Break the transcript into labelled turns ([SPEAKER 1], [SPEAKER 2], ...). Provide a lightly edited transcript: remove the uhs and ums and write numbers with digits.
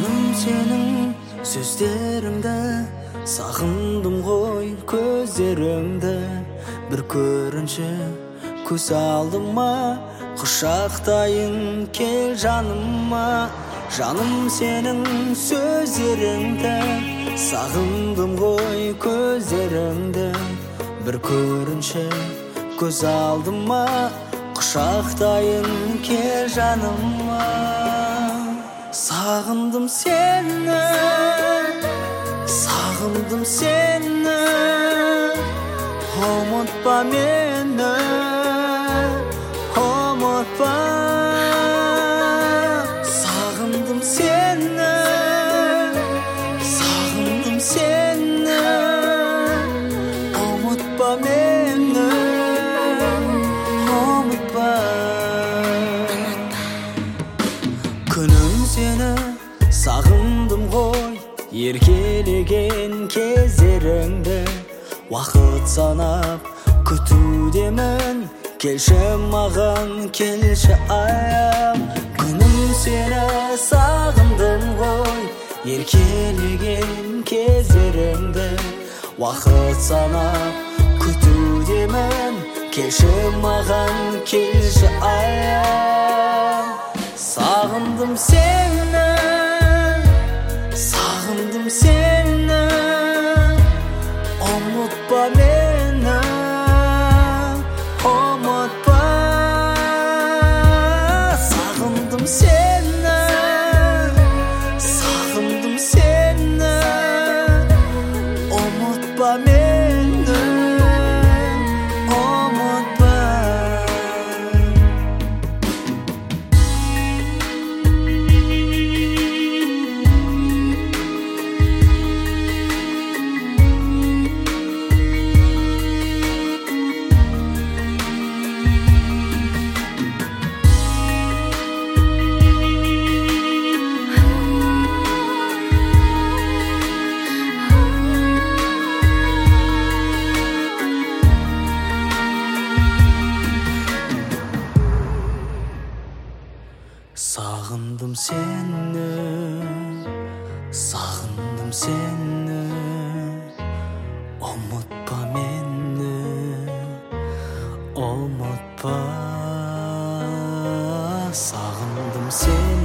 [SPEAKER 1] Жаным сенің сөздеріңді, сағындым ғой көздеріңді. Бір көрінші көз алдыма, құшақтайын кел жаныма. Жаным сенің сөздеріңді, сағындым ғой көздеріңді. Бір көрінші көз алдыма, құшақтайын кел жаныма. Сағындым сені, сағындым сені, ұмытпа мені, ұмытпа. Сағындым сені, сағындым сені, ұмытпа мені, ұмытпа. Күнім сені сағындым ғой, еркелеген кездеріңді. Уақыт санап күтудемін, келші маған, келші аям. Күнім сені сағындым ғой, еркелеген кездеріңді. Уақыт санап күтудемін, келші маған, келші аям. Сағындым сені, сағындым сені, ұмытпа мені, ұмытпа. Сағындым сені, сағындым сені, ұмытпа мені, ұмытпа. Сағындым сені, сағындым сені, ұмытпа мені, ұмытпа. Сағындым сені.